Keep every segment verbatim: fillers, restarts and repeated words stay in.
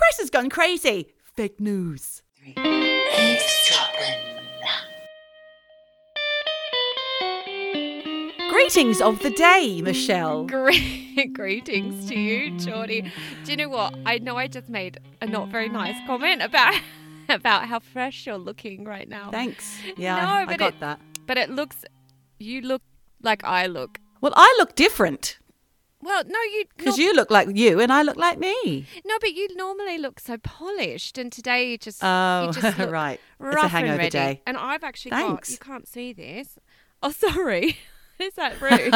Paris has gone crazy. Fake news. Greetings of the day, Michelle. Great greetings to you, Geordie. Do you know what? I know I just made a not very nice comment about about how fresh you're looking right now. Thanks. Yeah, no, I, but I got it, that. But it looks, you look like I look. Well, I look different Well, no, you because nor- you look like you and I look like me. No, but you normally look so polished, and today you just Oh, you just look right. It's rough a hangover and ready. day. And I've actually Thanks. got. You can't see this. Oh, sorry. Is that rude?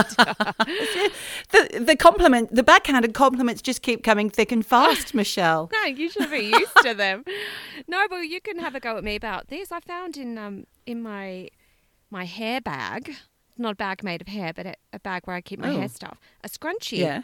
The the compliment, the backhanded compliments just keep coming thick and fast, Michelle. No, you should be used to them. No, but you can have a go at me about this. I found in um in my my hair bag, not a bag made of hair, but a, a bag where I keep my Oh. hair stuff, a scrunchie. Yeah.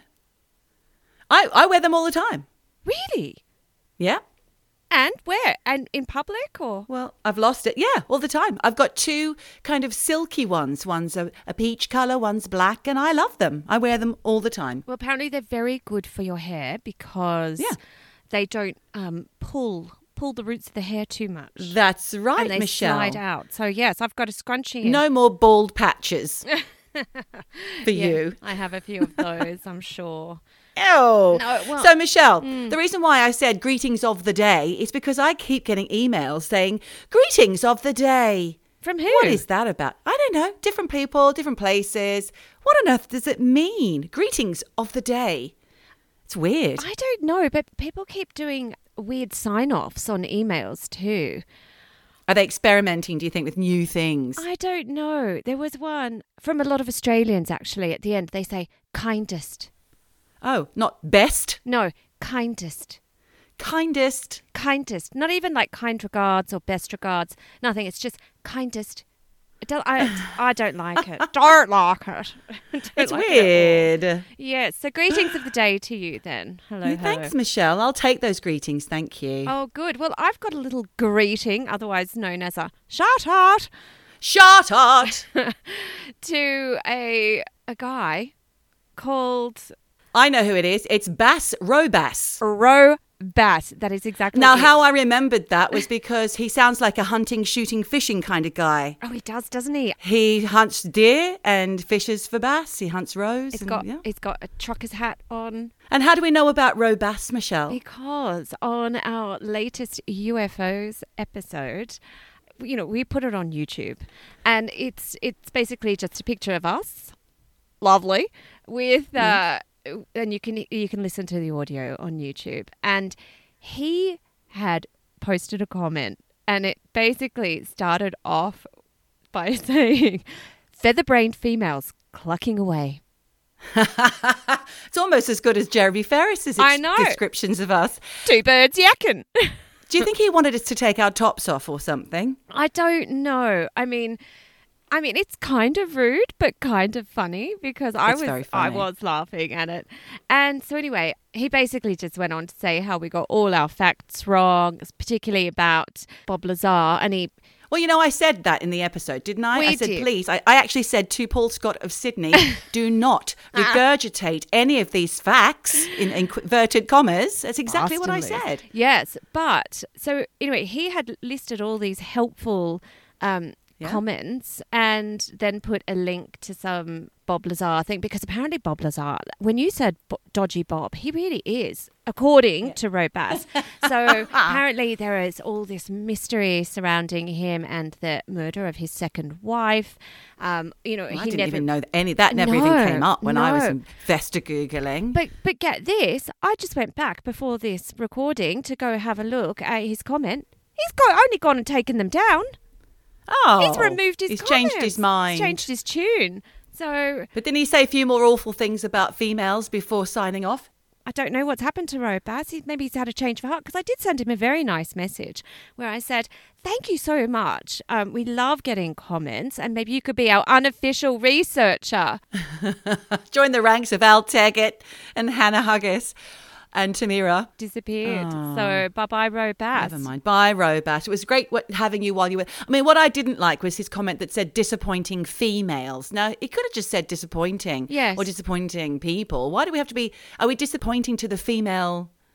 I, I wear them all the time. Really? Yeah. And where? And in public or? Well, I've lost it. Yeah, all the time. I've got two kind of silky ones. One's a, a peach colour, one's black, and I love them. I wear them all the time. Well, apparently they're very good for your hair because Yeah. they don't um, pull pull the roots of the hair too much. That's right, and they Michelle. slide out. So yes, I've got a scrunchie. in. No more bald patches for Yeah, you. I have a few of those, I'm sure. Ew. No, well- so, Michelle, Mm. the reason why I said greetings of the day is because I keep getting emails saying greetings of the day. From who? What is that about? I don't know. Different people, different places. What on earth does it mean? Greetings of the day. It's weird. I don't know, but people keep doing weird sign-offs on emails too. Are they experimenting, do you think, with new things? I don't know. There was one from a lot of Australians, actually. At the end, they say kindest. Oh, not best, No, kindest. kindest. Kindest. Not even like kind regards or best regards. Nothing. It's just kindest. I don't, I, I don't like it. Don't like it. Don't It's like it at all. weird. Yes. So greetings of the day to you then. Hello, hello. Thanks, Michelle. I'll take those greetings. Thank you. Oh, good. Well, I've got a little greeting, otherwise known as a shout out, Shout out. to a a guy called I know who it is. It's Bass Robass. Ro Bass. That is exactly Now, it. how I remembered that was because he sounds like a hunting, shooting, fishing kind of guy. Oh, he does, doesn't he? He hunts deer and fishes for bass. He hunts roes. He's and, got yeah. he's got a trucker's hat on. And how do we know about Robass, Michelle? Because on our latest U F Os episode, you know, we put it on YouTube, and it's it's basically just a picture of us, lovely, with uh, and you can you can listen to the audio on YouTube. And he had posted a comment, and it basically started off by saying, "Feather-brained females clucking away." It's almost as good as Jeremy Ferris's I ex- know. descriptions of us. Two birds yakking. Do you think he wanted us to take our tops off or something? I don't know. I mean, I mean, it's kind of rude, but kind of funny because I It's was very I funny. was laughing at it. And so anyway, he basically just went on to say how we got all our facts wrong, particularly about Bob Lazar, and he Well, you know, I said that in the episode, didn't I? We I said, did. please. I, I actually said to Paul Scott of Sydney, do not regurgitate any of these facts in inverted commas. That's exactly what I Bastardly. said. Yes, but so anyway, he had listed all these helpful um, Yeah. comments and then put a link to some Bob Lazar thing because apparently Bob Lazar, when you said Bo- dodgy Bob, he really is, according to Robass. So apparently there is all this mystery surrounding him and the murder of his second wife. Um, you know, Well, I he didn't never even know that any that never even No, came up when I was no. investor Googling. But but get this, I just went back before this recording to go have a look at his comment. He's got only gone and taken them down. oh, He's removed his He's comments. changed his mind. He's changed his tune. So But didn't he say a few more awful things about females before signing off? I don't know what's happened to Robass. He, maybe he's had a change of heart because I did send him a very nice message where I said, thank you so much. Um, we love getting comments and maybe you could be our unofficial researcher. Join the ranks of Al Taggart and Hannah Huggis and Tamira. Disappeared. Oh. So bye-bye Robass. Never mind. Bye, Robat. It was great what, having you while you were... I mean, what I didn't like was his comment that said disappointing females. Now, he could have just said disappointing. Yes. Or disappointing people. Why do we have to be... Are we disappointing to the female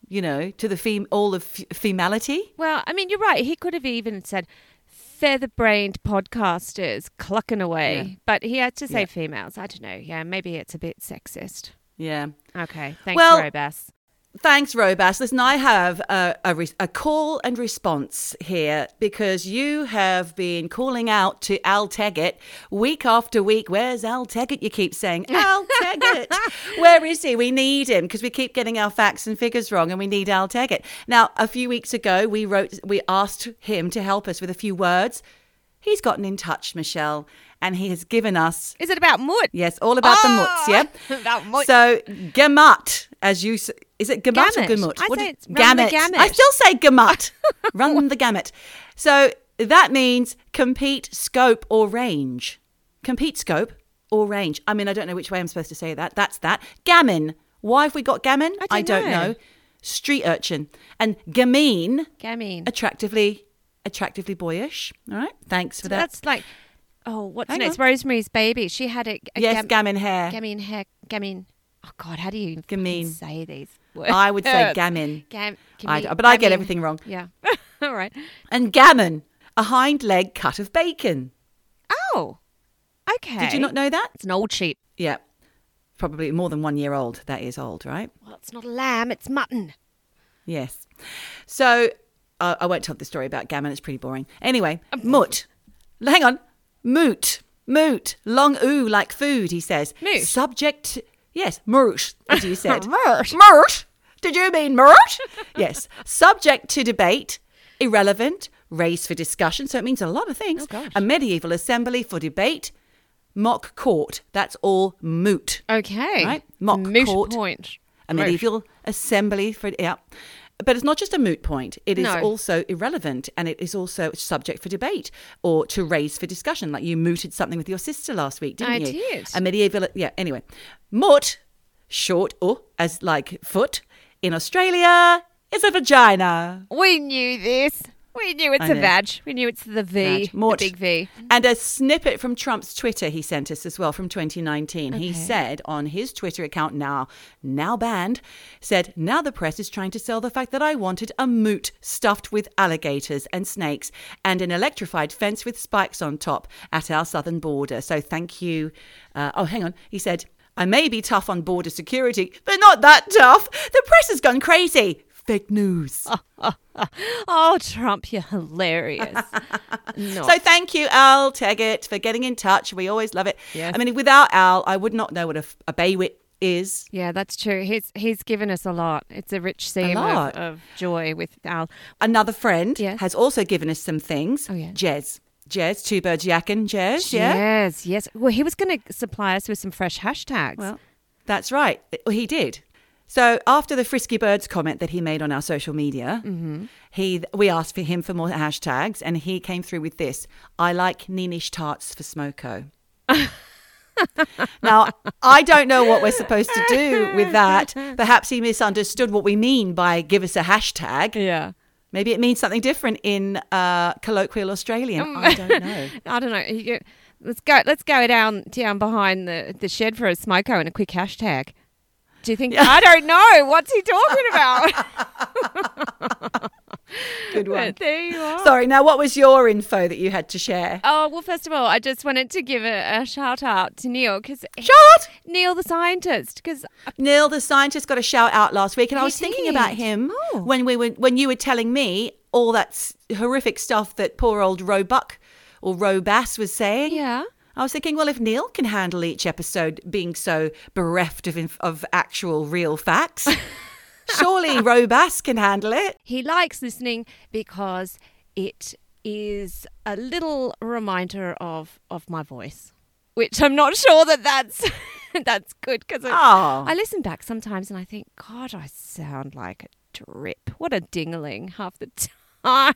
you know, to the fem- all of f- femality. Well, I mean, you're right. He could have even said feather-brained podcasters clucking away, Yeah. but he had to say Yeah. females. I don't know. Yeah, maybe it's a bit sexist. Yeah. Okay, thanks, Well- Robas. Thanks, Robas. Listen, I have a, a, re- a call and response here because you have been calling out to Al Teggett week after week. Where's Al Teggett? You keep saying, Al Teggett. Where is he? We need him because we keep getting our facts and figures wrong and we need Al Teggett. Now, a few weeks ago, we wrote, we asked him to help us with a few words. He's gotten in touch, Michelle, and he has given us, Is it about Mut? yes, all about the Oh, muts, yeah? about Mut. So, gamut, as you s- is it gamut or Gamut. gamut? I What say is- it's run the gamut. gamut. I still say gamut. Run the gamut. So that means compete, scope, or range. Compete, scope, or range. I mean, I don't know which way I'm supposed to say that. That's that. Gammon. Why have we got gammon? I don't know. Street urchin. And gamine, Gamine. attractively, attractively boyish. All right. Thanks for that. That's like, oh, what's Hang next? on. Rosemary's Baby. She had a, a yes, gam- gammon hair. gamine hair. Gamine. Oh, God, how do you Gamine. fucking say these words? I would say gammon. Gam- I, gamine- but I get gamine. everything wrong. Yeah. All right. And gammon, a hind leg cut of bacon. Oh, okay. Did you not know that? It's an old sheep. Yeah. Probably more than one year old. That is old, right? Well, it's not a lamb, it's mutton. Yes. So uh, I won't tell the story about gammon. It's pretty boring. Anyway, mut. Hang on. Moot. Moot. Long oo like food, he says. Moot. Subject. Yes, moot, as you said. Moot. Moot. Did you mean moot? Yes. Subject to debate. Irrelevant. Raised for discussion. So it means a lot of things. Oh, gosh. A medieval assembly for debate. Mock court. That's all moot. Okay. Right? Mock Moot court. point. A Moot. medieval assembly for yeah. But it's not just a moot point. It is No. also irrelevant and it is also subject for debate or to raise for discussion. Like you mooted something with your sister last week, didn't I you? did. A medieval, yeah, anyway. Mut, short, or as like foot, in Australia is a vagina. We knew this. We knew it's I a know. vag. We knew it's the V, Vag. the Mort. big V. And a snippet from Trump's Twitter he sent us as well from twenty nineteen. He Okay. said on his Twitter account, now now banned, said, now the press is trying to sell the fact that I wanted a moot stuffed with alligators and snakes and an electrified fence with spikes on top at our southern border. So thank you. Uh, oh, hang on. He said, I may be tough on border security, but not that tough. The press has gone crazy. Fake news. Oh, Trump, you're hilarious. No. So thank you, Al Teggett, for getting in touch. We always love it. Yes. I mean, without Al, I would not know what a, a baywit is. Yeah, that's true. He's he's given us a lot. It's a rich seam lot. of, of joy with Al. Another friend Yes. has also given us some things. Oh, yeah. Jez. Jez, two birds yakking. Jez, yeah? Yes, yes. Well, he was going to supply us with some fresh hashtags. Well, that's right. Well, he did. So after the Frisky Birds comment that he made on our social media, Mm-hmm. he we asked for him for more hashtags, and he came through with this: I like Neenish tarts for Smoko. Now, I don't know what we're supposed to do with that. Perhaps he misunderstood what we mean by give us a hashtag. yeah. Maybe it means something different in uh, colloquial Australian. I don't know. I don't know. You go- Let's go. Let's go down down behind the, the shed for a smoko and a quick hashtag. Do you think? I don't know. What's he talking about? Good one. But there you are. Sorry, now what was your info that you had to share? Oh, well, first of all, I just wanted to give a, a shout out to Neil because Shot! Neil the scientist because Neil, the scientist, got a shout out last week, and I He was thinking did. about him Oh. when we were when you were telling me all that s- horrific stuff that poor old Roebuck or Robass was saying. yeah. I was thinking, well, if Neil can handle each episode being so bereft of inf- of actual real facts, surely Robass can handle it. He likes listening because it is a little reminder of, of my voice, which I'm not sure that that's that's good because Oh. I listen back sometimes and I think, God, I sound like a drip. What a dingling half the time.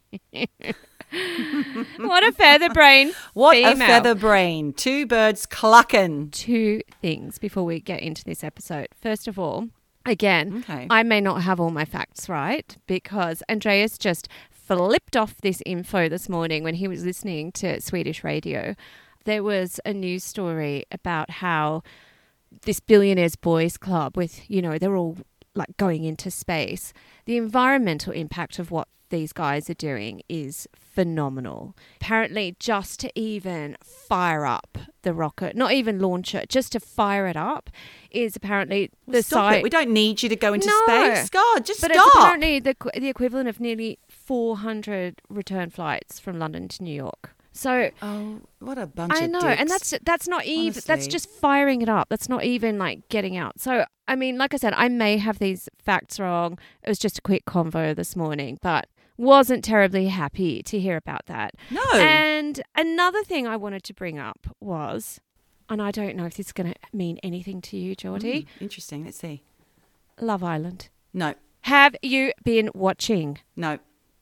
What a feather brain. What female. a feather brain. Two birds clucking. Two things before we get into this episode. First of all, again, Okay. I may not have all my facts right because Andreas just flipped off this info this morning when he was listening to Swedish radio. There was a news story about how this billionaires boys club with, you know, they're all like going into space, the environmental impact of what these guys are doing is phenomenal. Apparently, just to even fire up the rocket, not even launch it, just to fire it up, is apparently the Stop size. it. We don't need you to go into No. space. God, just But stop. it's apparently the the equivalent of nearly four hundred return flights from London to New York. So Oh, what a bunch I of know, dicks. and that's that's not even that's Honestly. just firing it up. That's not even like getting out. So I mean, like I said, I may have these facts wrong. It was just a quick convo this morning, but wasn't terribly happy to hear about that. No. And another thing I wanted to bring up was, and I don't know if this is going to mean anything to you, Geordie, Mm, interesting. Let's see. Love Island. No, Have you been watching? no.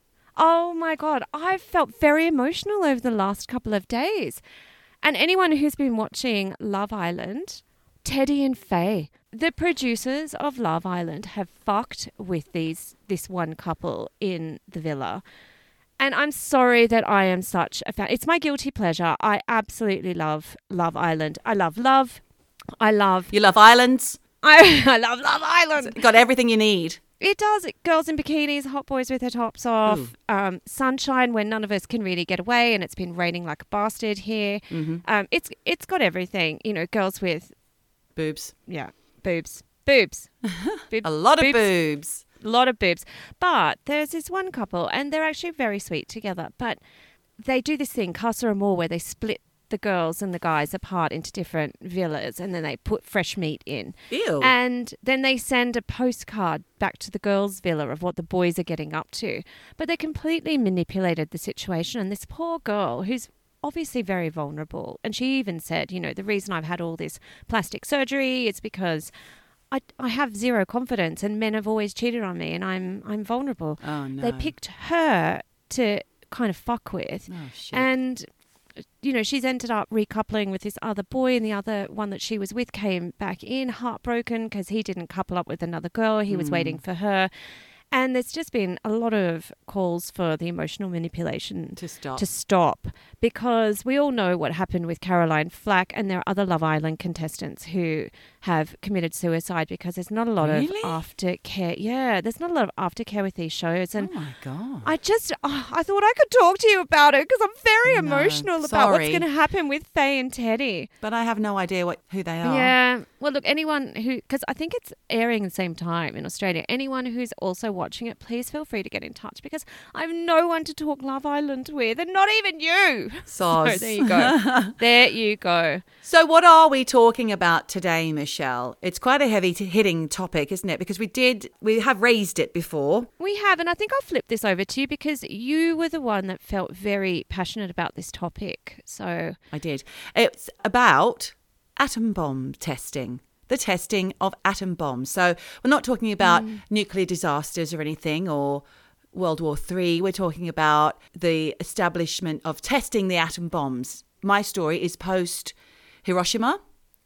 Oh my God, I've felt very emotional over the last couple of days. And anyone who's been watching Love Island, Teddy and Faye, the producers of Love Island have fucked with these this one couple in the villa. And I'm sorry that I am such a fan. It's my guilty pleasure. I absolutely love Love Island. I love love. I love You love islands. I, I love Love Island. Got everything you need. It does. Girls in bikinis, hot boys with their tops off, um, sunshine when none of us can really get away, and it's been raining like a bastard here. Mm-hmm. Um, it's it's got everything. You know, girls with, Boobs. yeah, boobs. Boobs. Boob- A lot of boobs. boobs. A lot of boobs. But there's this one couple, and they're actually very sweet together, but they do this thing, Casa Amor, where they split the girls and the guys apart into different villas, and then they put fresh meat in. Ew. And then they send a postcard back to the girls' villa of what the boys are getting up to. But they completely manipulated the situation. And this poor girl, who's obviously very vulnerable, and she even said, you know, the reason I've had all this plastic surgery is because I, I have zero confidence, and men have always cheated on me, and I'm I'm vulnerable. oh, no. They picked her to kind of fuck with. Oh, shit. And, you know, she's ended up recoupling with this other boy, and the other one that she was with came back in heartbroken because he didn't couple up with another girl. He was Mm. waiting for her. And there's just been a lot of calls for the emotional manipulation to stop. to stop, because we all know what happened with Caroline Flack, and there are other Love Island contestants who have committed suicide because there's not a lot Really? of aftercare. Yeah, there's not a lot of aftercare with these shows. And oh, my God. I just, oh, I thought I could talk to you about it because I'm very No, emotional about what's sorry. going to happen with Faye and Teddy. But I have no idea what who they are. Yeah. Well, look, anyone who, because I think it's airing at the same time in Australia, anyone who's also watching it, please feel free to get in touch, because I have no one to talk Love Island with, and not even you. Soz. So there you go. There you go. So what are we talking about today, Michelle? It's quite a heavy t- hitting topic, isn't it? Because we did, we have raised it before. We have, and I think I'll flip this over to you because you were the one that felt very passionate about this topic. So I did. It's about atom bomb testing. The testing of atom bombs. So we're not talking about Mm. nuclear disasters or anything, or World War Three. We're talking about the establishment of testing the atom bombs. My story is post Hiroshima.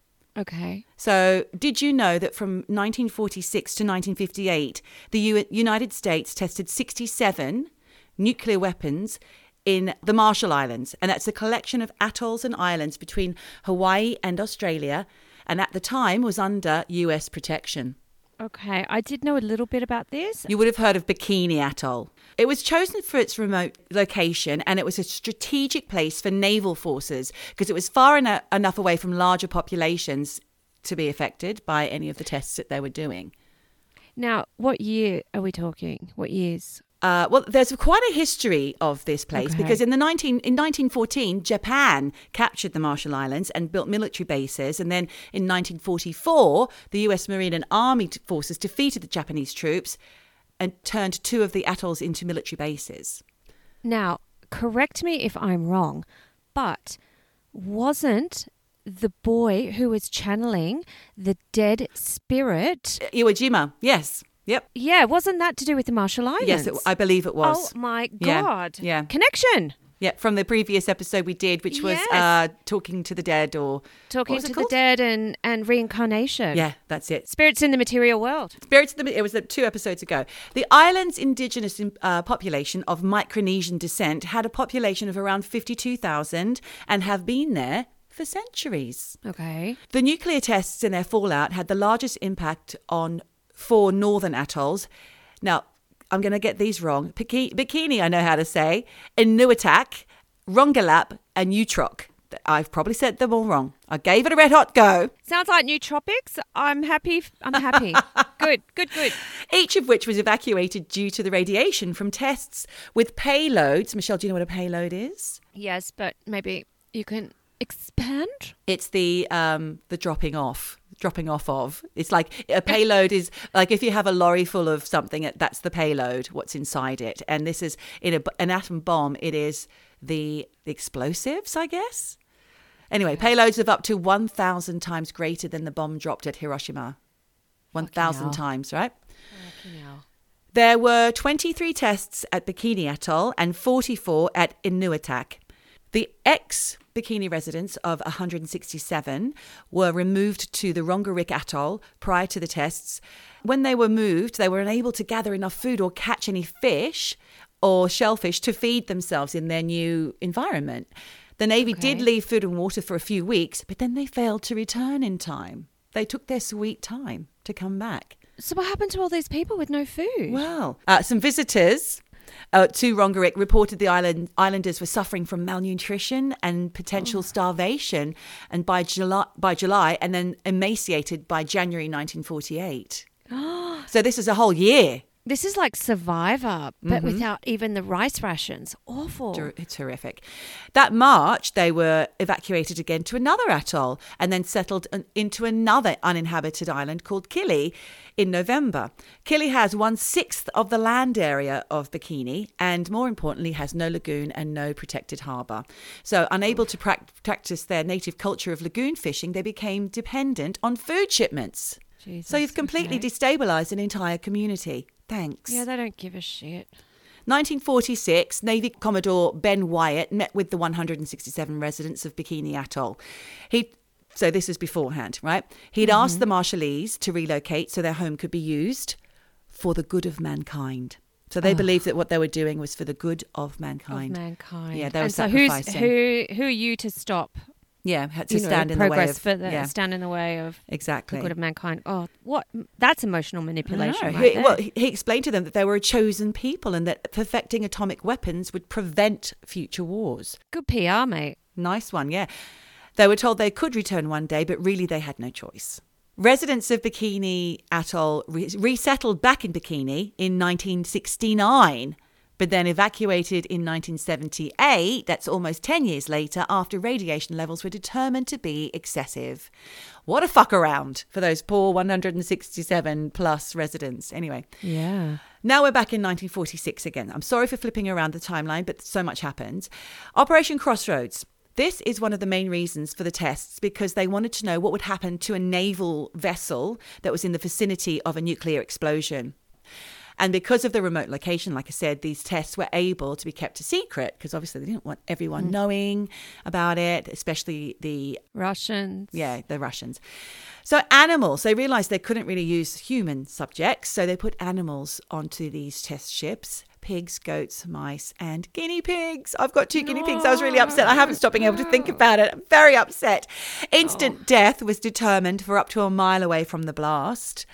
okay. So did you know that from nineteen forty-six to nineteen fifty-eight, the U- United States tested sixty-seven nuclear weapons in the Marshall Islands? And that's a collection of atolls and islands between Hawaii and Australia, and at the time was under U S protection. Okay. I did know a little bit about this. You would have heard of Bikini Atoll. It was chosen for its remote location, and it was a strategic place for naval forces because it was far eno- enough away from larger populations to be affected by any of the tests that they were doing. Now, what year are we talking? What years? Uh, well, there's quite a history of this place Okay. because in the nineteen in nineteen fourteen, Japan captured the Marshall Islands and built military bases, and then in nineteen forty-four, the U S Marine and Army t- forces defeated the Japanese troops and turned two of the atolls into military bases. Now, correct me if I'm wrong, but wasn't the boy who was channeling the dead spirit? Iwo Jima, yes, yep, Yeah, wasn't that to do with the Marshall Islands? yes, it, I believe it was. Oh my Yeah, God. yeah. Connection. Yeah, from the previous episode we did, which was Yes. uh, talking to the dead, or Talking what was to it the called? dead and, and reincarnation. Yeah, that's it. Spirits in the material world. Spirits of the, it was uh, two episodes ago. The island's indigenous uh, population of Micronesian descent had a population of around fifty-two thousand and have been there for centuries. Okay. The nuclear tests and their fallout had the largest impact on four northern atolls. Now, I'm going to get these wrong. Bikini, Bikini, I know how to say. Inuitak, Rongelap, and Utrok. I've probably said them all wrong. I gave it a red hot go. Sounds like nootropics. I'm happy. I'm happy. Good, good, good. Each of which was evacuated due to the radiation from tests with payloads. Michelle, do you know what a payload is? Yes, but maybe you can expand? It's the um, the dropping off. dropping off of. It's like a payload is like if you have a lorry full of something, that's the payload, what's inside it. And this is in a, an atom bomb, it is the, the explosives, I guess. Anyway, payloads of up to one thousand times greater than the bomb dropped at Hiroshima. one thousand times, right? There were twenty-three tests at Bikini Atoll and forty-four at Inuitak. The ex-Bikini residents of one hundred sixty-seven were removed to the Rongerik Atoll prior to the tests. When they were moved, they were unable to gather enough food or catch any fish or shellfish to feed themselves in their new environment. The Navy Okay. did leave food and water for a few weeks, but then they failed to return in time. They took their sweet time to come back. So what happened to all these people with no food? Well, uh, some visitors uh, to Rongerik reported the island islanders were suffering from malnutrition and potential Oh. starvation, and by July, by July, and then emaciated by January nineteen forty-eight. So this is a whole year. This is like Survivor, but without even the rice rations. Awful. Ter- It's horrific. That March, they were evacuated again to another atoll and then settled an- into another uninhabited island called Kili in November. Kili has one-sixth of the land area of Bikini and, more importantly, has no lagoon and no protected harbour. So, unable to prac- practice their native culture of lagoon fishing, they became dependent on food shipments. Jesus, So you've completely okay. destabilised an entire community. Thanks. Yeah, they don't give a shit. nineteen forty-six, Navy Commodore Ben Wyatt met with the one hundred sixty-seven residents of Bikini Atoll. He, so this is beforehand, right? He'd Mm-hmm. asked the Marshallese to relocate so their home could be used for the good of mankind. So they believed that what they were doing was for the good of mankind. Of mankind. Yeah, they were and so who's, sacrificing. who, who are you to stop Yeah, had to you know, stand in the way progress of... for the, yeah, stand in the way of exactly. the good of mankind? Oh, what? That's emotional manipulation. I know. Right He- there. well, he, he explained to them that they were a chosen people and that perfecting atomic weapons would prevent future wars. Good P R, mate. Nice one, yeah. They were told they could return one day, but really they had no choice. Residents of Bikini Atoll re- resettled back in Bikini in nineteen sixty-nine, but then evacuated in nineteen seventy-eight, that's almost ten years later, after radiation levels were determined to be excessive. What a fuck around for those poor one hundred sixty-seven plus residents. Anyway. Yeah. Now we're back in nineteen forty-six again. I'm sorry for flipping around the timeline, but so much happened. Operation Crossroads. This is one of the main reasons for the tests because they wanted to know what would happen to a naval vessel that was in the vicinity of a nuclear explosion. And because of the remote location, like I said, these tests were able to be kept a secret because obviously they didn't want everyone knowing about it, especially the Russians. yeah, the Russians. So animals, they realized they couldn't really use human subjects, so they put animals onto these test ships. Pigs, goats, mice, and guinea pigs. I've got two guinea pigs. I was really upset. I haven't stopped being able to think about it. I'm very upset. Instant Oh. death was determined for up to a mile away from the blast.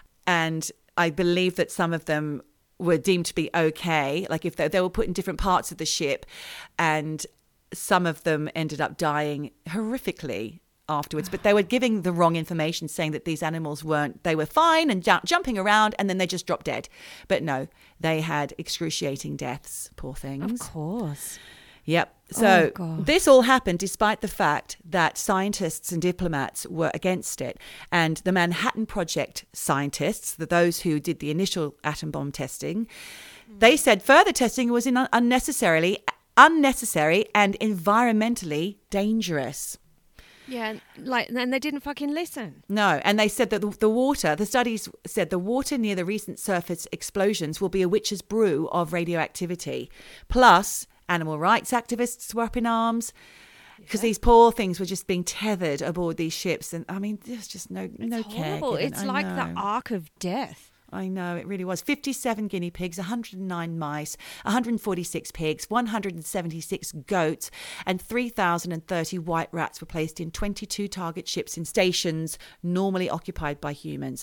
And I believe that some of them were deemed to be okay. Like if they, they were put in different parts of the ship, and some of them ended up dying horrifically afterwards, but they were giving the wrong information, saying that these animals weren't, they were fine and ju- jumping around and then they just dropped dead. But no, they had excruciating deaths, poor things. Of course. Yep. So Oh, God. this all happened despite the fact that scientists and diplomats were against it. And the Manhattan Project scientists, the, those who did the initial atom bomb testing, they said further testing was in unnecessarily unnecessary and environmentally dangerous. Yeah, like, and they didn't fucking listen. No, and they said that the, the water, the studies said the water near the recent surface explosions will be a witch's brew of radioactivity. Plus, animal rights activists were up in arms because these poor things were just being tethered aboard these ships. And I mean, there's just no, no It's care. horrible. given. It's I like know. the arc of death. I know, it really was. fifty-seven guinea pigs, one hundred nine mice, one hundred forty-six pigs, one hundred seventy-six goats, and three thousand thirty white rats were placed in twenty-two target ships in stations normally occupied by humans.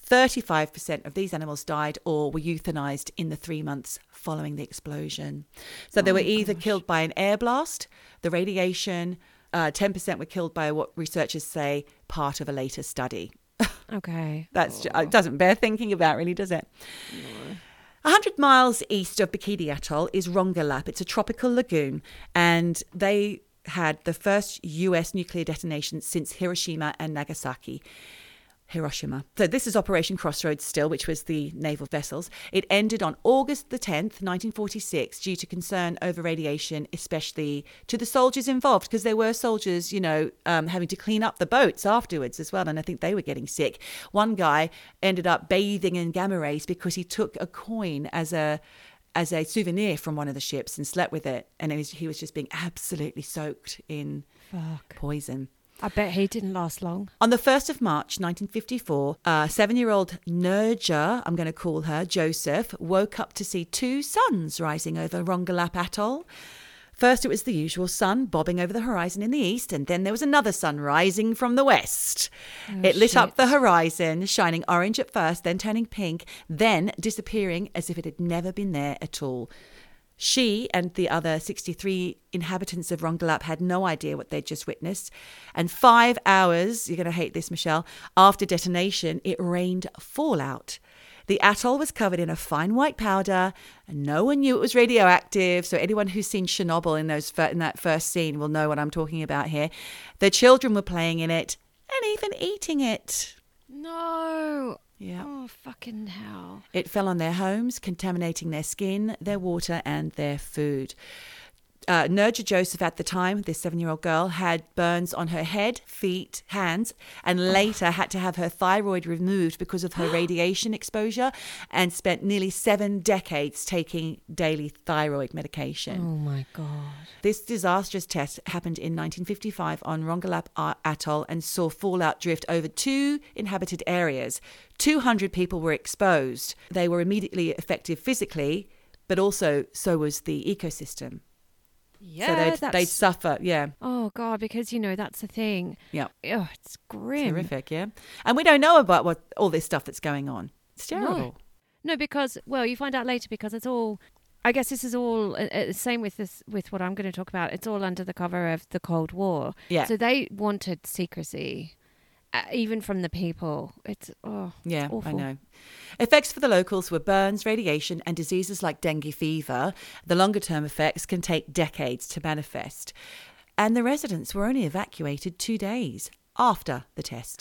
thirty-five percent of these animals died or were euthanized in the three months following the explosion. So they Oh, were either gosh. killed by an air blast, the radiation, uh, ten percent were killed by what researchers say part of a later study. Okay. That's Oh. ju- it doesn't bear thinking about, really, does it? No. one hundred miles east of Bikini Atoll is Rongelap. It's a tropical lagoon, and they had the first U S nuclear detonation since Hiroshima and Nagasaki. Hiroshima. So this is Operation Crossroads still, which was the naval vessels. It ended on August the tenth, nineteen forty-six, due to concern over radiation, especially to the soldiers involved, because there were soldiers, you know, um, having to clean up the boats afterwards as well, and I think they were getting sick. One guy ended up bathing in gamma rays because he took a coin as a as a souvenir from one of the ships and slept with it, and it was, he was just being absolutely soaked in Fuck. poison. I bet he didn't last long. On the first of March, nineteen fifty-four, uh, seven-year-old Nerja, I'm going to call her, Joseph, woke up to see two suns rising over Rongelap Atoll. First, it was the usual sun bobbing over the horizon in the east, and then there was another sun rising from the west. Oh, it lit up shit. the horizon, shining orange at first, then turning pink, then disappearing as if it had never been there at all. She and the other sixty-three inhabitants of Rongelap had no idea what they'd just witnessed. And five hours, you're going to hate this, Michelle, after detonation, it rained fallout. The atoll was covered in a fine white powder, and no one knew it was radioactive. So anyone who's seen Chernobyl in those fir- in that first scene will know what I'm talking about here. The children were playing in it and even eating it. No. Yeah. Oh, fucking hell. It fell on their homes, contaminating their skin, their water, and their food. Uh, Nerja Joseph at the time, this seven-year-old girl, had burns on her head, feet, hands, and later had to have her thyroid removed because of her radiation exposure, and spent nearly seven decades taking daily thyroid medication. Oh, my God. This disastrous test happened in nineteen fifty-five on Rongelap Atoll and saw fallout drift over two inhabited areas. two hundred people were exposed. They were immediately effective physically, but also so was the ecosystem. Yeah, so they'd, that's... they'd suffer, yeah. Oh, God, because, you know, that's the thing. Yeah. Oh, it's grim. Terrific, yeah. And we don't know about what all this stuff that's going on. It's terrible. No. No, because, well, you find out later because it's all, I guess this is all, uh, uh, same with this, with what I'm going to talk about. It's all under the cover of the Cold War. Yeah. So they wanted secrecy, uh, even from the people. It's, oh, Yeah, it's awful. I know. Effects for the locals were burns, radiation, and diseases like dengue fever. The longer-term effects can take decades to manifest. And the residents were only evacuated two days after the test.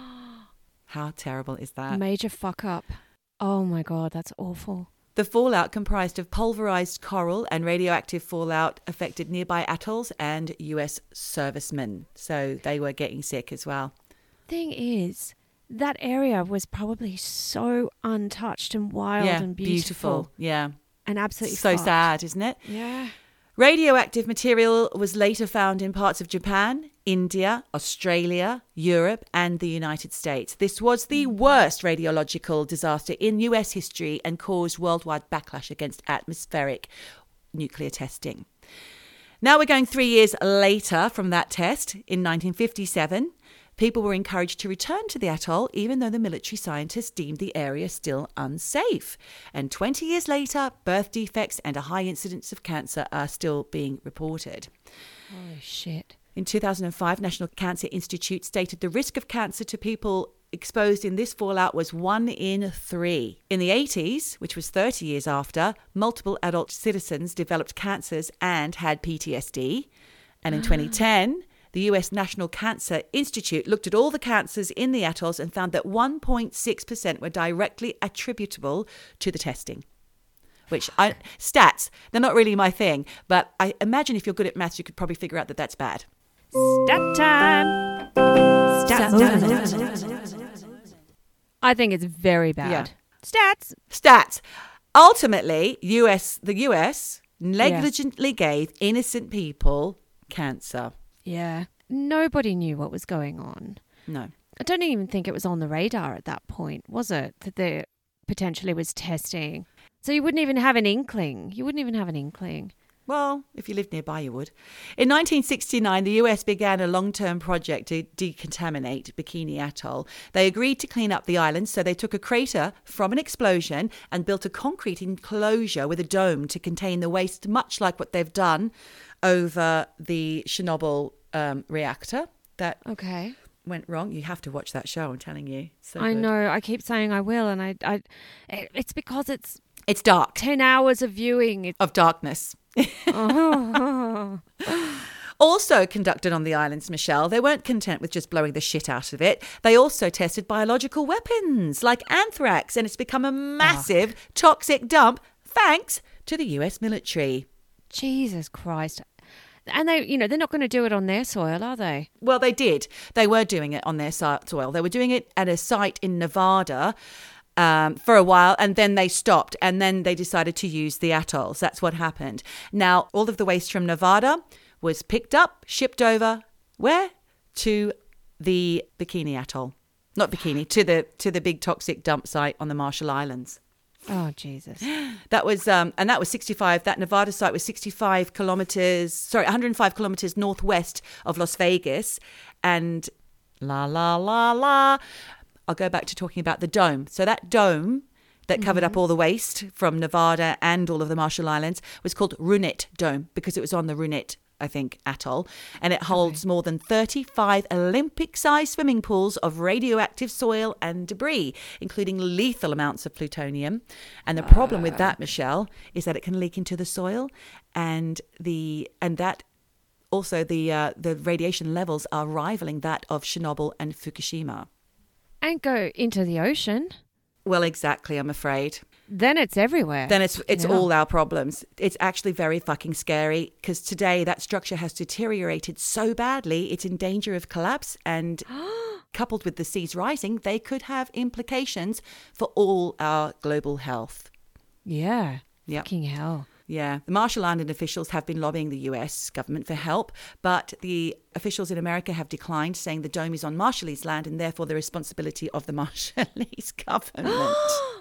How terrible is that? Major fuck up. Oh, my God, that's awful. The fallout comprised of pulverized coral, and radioactive fallout affected nearby atolls and U S servicemen. So they were getting sick as well. Thing is, that area was probably so untouched and wild yeah, and beautiful, Yeah. and absolutely So fucked. sad, isn't it? Yeah. Radioactive material was later found in parts of Japan, India, Australia, Europe, and the United States. This was the worst radiological disaster in U S history and caused worldwide backlash against atmospheric nuclear testing. Now we're going three years later from that test. In nineteen fifty-seven, people were encouraged to return to the atoll, even though the military scientists deemed the area still unsafe. And twenty years later, birth defects and a high incidence of cancer are still being reported. Holy shit. In two thousand five, National Cancer Institute stated the risk of cancer to people exposed in this fallout was one in three. In the eighties, which was thirty years after, multiple adult citizens developed cancers and had P T S D. And in twenty ten, the U S National Cancer Institute looked at all the cancers in the atolls and found that one point six percent were directly attributable to the testing. Which, I, stats, they're not really my thing, but I imagine if you're good at maths, you could probably figure out that that's bad. Stat time. Stat time. I think it's very bad. Yeah. Stats. Stats. Ultimately, U S the U S negligently gave innocent people cancer. Yeah. Nobody knew what was going on. No. I don't even think it was on the radar at that point, was it? That there potentially was testing. So you wouldn't even have an inkling. You wouldn't even have an inkling. Well, if you lived nearby, you would. In nineteen sixty-nine, the U S began a long-term project to decontaminate Bikini Atoll. They agreed to clean up the island, so they took a crater from an explosion and built a concrete enclosure with a dome to contain the waste, much like what they've done over the Chernobyl um, reactor that Okay. went wrong. You have to watch that show, I'm telling you. So I good. know. I keep saying I will, and I, I, it- it's because it's It's dark. ten hours of viewing. It's, Of darkness. oh. Also conducted on the islands, Michelle, they weren't content with just blowing the shit out of it. They also tested biological weapons like anthrax, and it's become a massive toxic dump thanks to the U S military. Jesus Christ. And they, you know, they're not going to do it on their soil, are they? Well, they did. They were doing it on their si- soil. They were doing it at a site in Nevada um, for a while, and then they stopped, and then they decided to use the atolls. That's what happened. Now, all of the waste from Nevada was picked up, shipped over, where? To the Bikini Atoll. Not Bikini, to the to the big toxic dump site on the Marshall Islands. Oh, Jesus. That was, um, and that was sixty-five, that Nevada site was sixty-five kilometers, sorry, one hundred five kilometers northwest of Las Vegas. And la, la, la, la, I'll go back to talking about the dome. So that dome that covered up all the waste from Nevada and all of the Marshall Islands was called Runit Dome because it was on the Runit, I think, atoll. And it holds more than thirty-five Olympic-sized swimming pools of radioactive soil and debris, including lethal amounts of plutonium. And the problem with that, Michelle, is that it can leak into the soil, and the and that also the uh, the radiation levels are rivaling that of Chernobyl and Fukushima. And go into the ocean. Well, exactly, I'm afraid. Then it's everywhere. Then it's it's Yeah. all our problems. It's actually very fucking scary because today that structure has deteriorated so badly, it's in danger of collapse, and coupled with the seas rising, they could have implications for all our global health. Yeah. Yep. Fucking hell. Yeah, the Marshall Island officials have been lobbying the U S government for help, but the officials in America have declined, saying the dome is on Marshallese land and therefore the responsibility of the Marshallese government.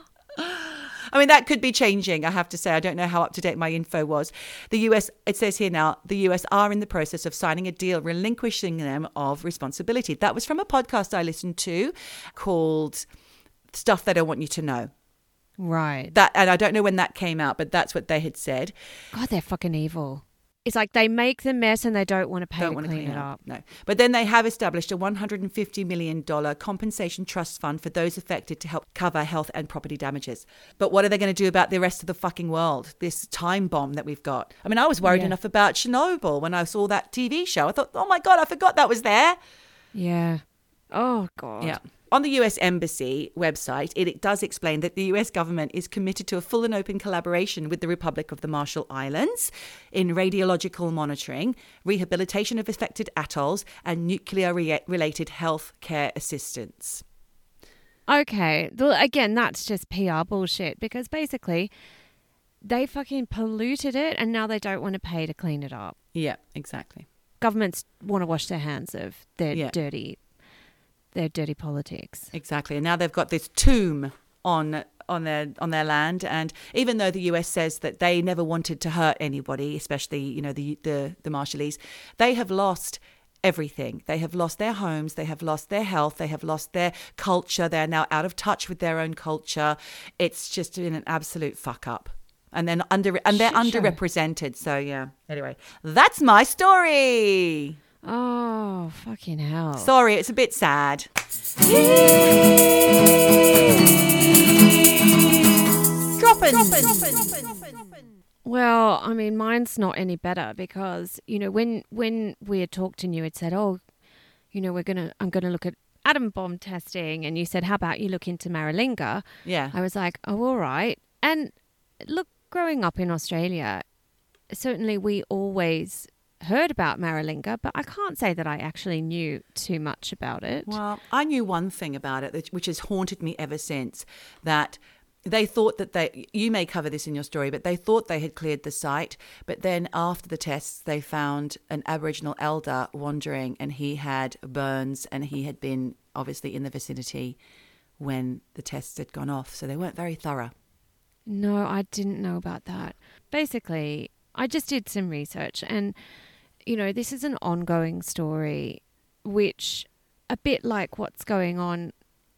I mean, that could be changing, I have to say. I don't know how up-to-date my info was. The U S, it says here now, the U S are in the process of signing a deal relinquishing them of responsibility. That was from a podcast I listened to called Stuff They Don't Want You to Know. Right. That, and I don't know when that came out, but that's what they had said. God, they're fucking evil. It's like they make the mess and they don't want to pay Don't to want clean, to clean it it up. No. But then they have established a one hundred fifty million dollars compensation trust fund for those affected to help cover health and property damages. But what are they going to do about the rest of the fucking world? This time bomb that we've got. I mean, I was worried Yeah. enough about Chernobyl when I saw that T V show. I thought, oh my God, I forgot that was there. Yeah. Oh, God. Yeah. On the U S Embassy website, it, it does explain that the U S government is committed to a full and open collaboration with the Republic of the Marshall Islands in radiological monitoring, rehabilitation of affected atolls, and nuclear-related health care assistance. Okay. Well, again, that's just P R bullshit because basically they fucking polluted it and now they don't want to pay to clean it up. Yeah, exactly. Governments want to wash their hands of their Yeah. dirty, their dirty politics. Exactly. And now they've got this tomb on on their on their land, and even though the U S says that they never wanted to hurt anybody, especially, you know, the the, the Marshallese, they have lost everything. They have lost their homes, they have lost their health, they have lost their culture. They're now out of touch with their own culture. It's just been an absolute fuck up. And then under and they're Shit show. underrepresented. So yeah. Anyway, that's my story. Oh, fucking hell. Sorry, it's a bit sad. Dropping. Well, I mean, mine's not any better because, you know, when when we had talked and you had said, oh, you know, we're going to, I'm going to look at atom bomb testing. And you said, how about you look into Maralinga? Yeah. I was like, oh, all right. And look, growing up in Australia, certainly we always heard about Maralinga, but I can't say that I actually knew too much about it. Well, I knew one thing about it, that- which has haunted me ever since, that they thought that they, you may cover this in your story, but they thought they had cleared the site. But then after the tests, they found an Aboriginal elder wandering, and he had burns, and he had been obviously in the vicinity when the tests had gone off. So they weren't very thorough. No, I didn't know about that. Basically, I just did some research, and, you know, this is an ongoing story, which, a bit like what's going on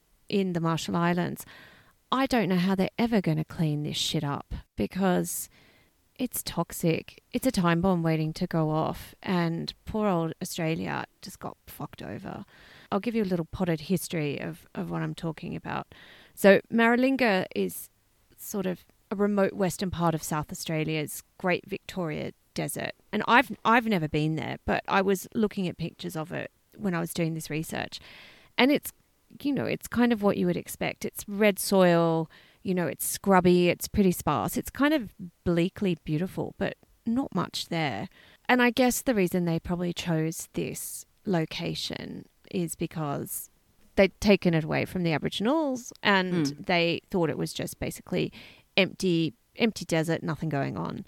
in the Marshall Islands, I don't know how they're ever going to clean this shit up, because it's toxic. It's a time bomb waiting to go off, and poor old Australia just got fucked over. I'll give you a little potted history of, of what I'm talking about. So Maralinga is sort of a remote western part of South Australia's Great Victoria Desert. And I've I've never been there, but I was looking at pictures of it when I was doing this research. And it's, you know, it's kind of what you would expect. It's red soil, you know, it's scrubby, it's pretty sparse. It's kind of bleakly beautiful, but not much there. And I guess the reason they probably chose this location is because they'd taken it away from the Aboriginals, and mm. they thought it was just basically empty, empty desert, nothing going on.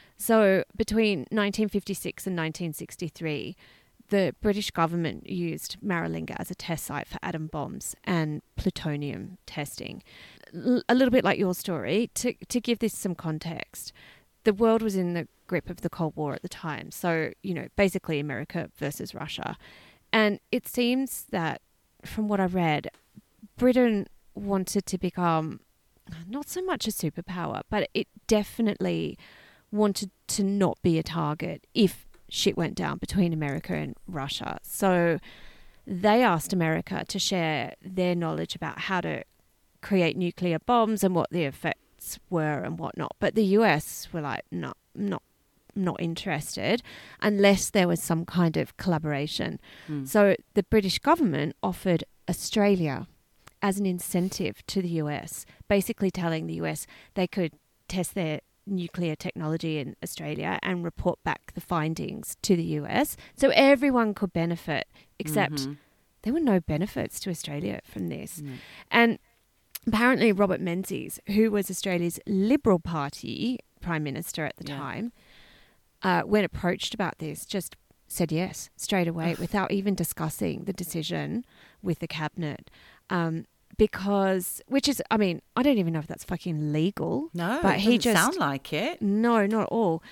So between nineteen fifty-six and nineteen sixty-three, the British government used Maralinga as a test site for atom bombs and plutonium testing. L- a little bit like your story, to, to give this some context, the world was in the grip of the Cold War at the time. So, you know, basically America versus Russia. And it seems that, from what I've read, Britain wanted to become not so much a superpower, but it definitely wanted to not be a target if shit went down between America and Russia. So they asked America to share their knowledge about how to create nuclear bombs and what the effects were and whatnot. But the U S were like, no, not not interested unless there was some kind of collaboration. Mm. So the British government offered Australia as an incentive to the U S, basically telling the U S they could test their nuclear technology in Australia and report back the findings to the U S, so everyone could benefit, except mm-hmm. there were no benefits to Australia from this. Mm. And apparently Robert Menzies, who was Australia's Liberal Party Prime Minister at the yeah. time, uh, when approached about this, just said yes straight away without even discussing the decision with the cabinet. Um, Because, which is, I mean, I don't even know if that's fucking legal. No, but it he doesn't just sound like it. No, not at all.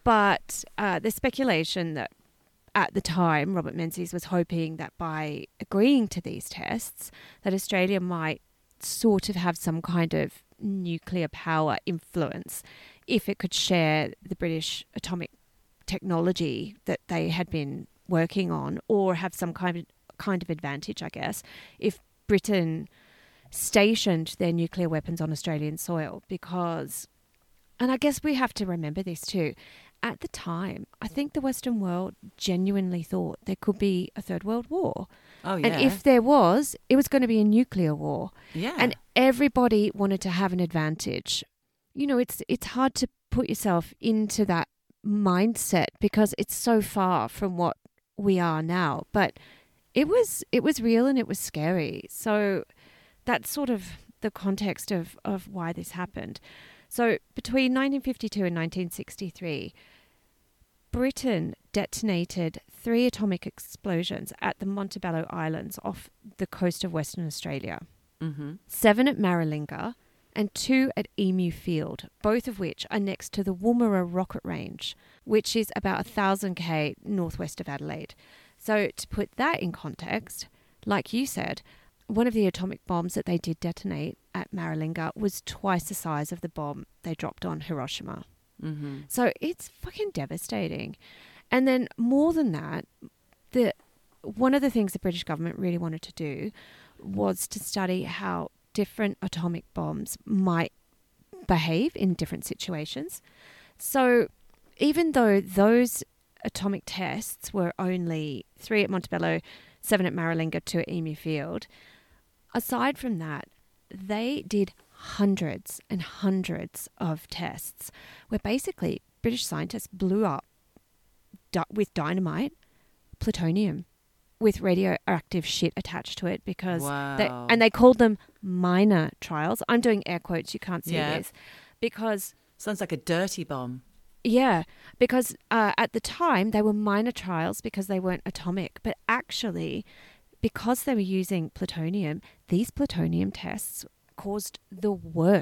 But uh, the speculation that at the time Robert Menzies was hoping that by agreeing to these tests, that Australia might sort of have some kind of nuclear power influence if it could share the British atomic technology that they had been working on, or have some kind of kind of advantage, I guess, if Britain stationed their nuclear weapons on Australian soil. Because, and I guess we have to remember this too, at the time, I think the Western world genuinely thought there could be a third world war. Oh, yeah. And if there was, it was going to be a nuclear war. Yeah. And everybody wanted to have an advantage. You know, it's it's hard to put yourself into that mindset because it's so far from what we are now. But it was it was real and it was scary. So that's sort of the context of, of why this happened. So between nineteen fifty-two and nineteen sixty-three, Britain detonated three atomic explosions at the Montebello Islands off the coast of Western Australia. Mm-hmm. Seven at Maralinga and two at Emu Field, both of which are next to the Woomera Rocket Range, which is about one thousand kilometres northwest of Adelaide. So to put that in context, like you said, one of the atomic bombs that they did detonate at Maralinga was twice the size of the bomb they dropped on Hiroshima. Mm-hmm. So it's fucking devastating. And then more than that, the one of the things the British government really wanted to do was to study how different atomic bombs might behave in different situations. So even though those atomic tests were only three at Montebello, seven at Maralinga, two at Emu Field, aside from that, they did hundreds and hundreds of tests where basically British scientists blew up di- with dynamite, plutonium, with radioactive shit attached to it because wow. they, and they called them minor trials. I'm doing air quotes, you can't see yeah. this, because sounds like a dirty bomb. Yeah, because uh, at the time they were minor trials because they weren't atomic, but actually because they were using plutonium, these plutonium tests caused the worst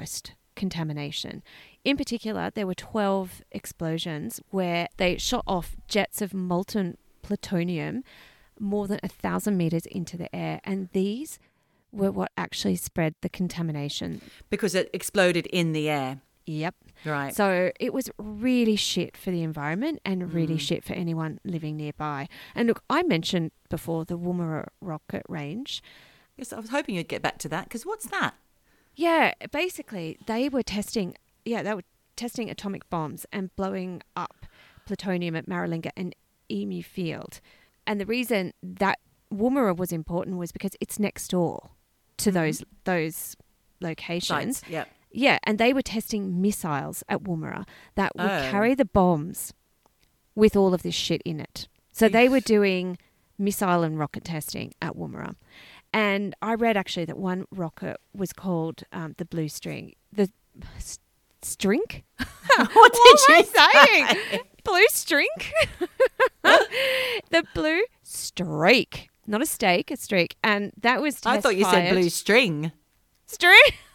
contamination. In particular, there were twelve explosions where they shot off jets of molten plutonium more than a thousand meters into the air. And these were what actually spread the contamination. Because it exploded in the air. Yep. Right. So it was really shit for the environment and really mm. shit for anyone living nearby. And look, I mentioned before the Woomera rocket range. Yes, I was hoping you'd get back to that, because what's that? Yeah, basically they were testing, yeah, they were testing atomic bombs and blowing up plutonium at Maralinga and Emu Field. And the reason that Woomera was important was because it's next door to mm-hmm. those those locations. Sites, yeah. Yeah, and they were testing missiles at Woomera that would oh. carry the bombs with all of this shit in it. So they were doing missile and rocket testing at Woomera. And I read actually that one rocket was called um, the Blue String. The st- Strink? What did what you saying? say? Blue Strink? The Blue Streak. Not a steak, a streak. And that was test I thought you fired. said blue string. String?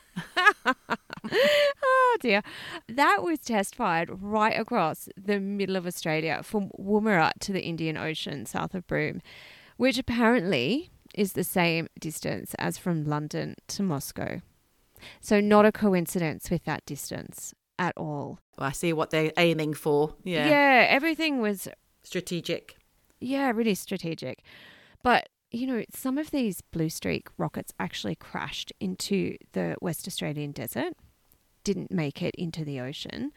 Oh dear. That was test fired right across the middle of Australia from Woomera to the Indian Ocean south of Broome, which apparently is the same distance as from London to Moscow. So not a coincidence with that distance at all. Well, I see what they're aiming for. Yeah. Yeah, everything was strategic. Yeah, really strategic. But you know, some of these Blue Streak rockets actually crashed into the West Australian desert, didn't make it into the ocean,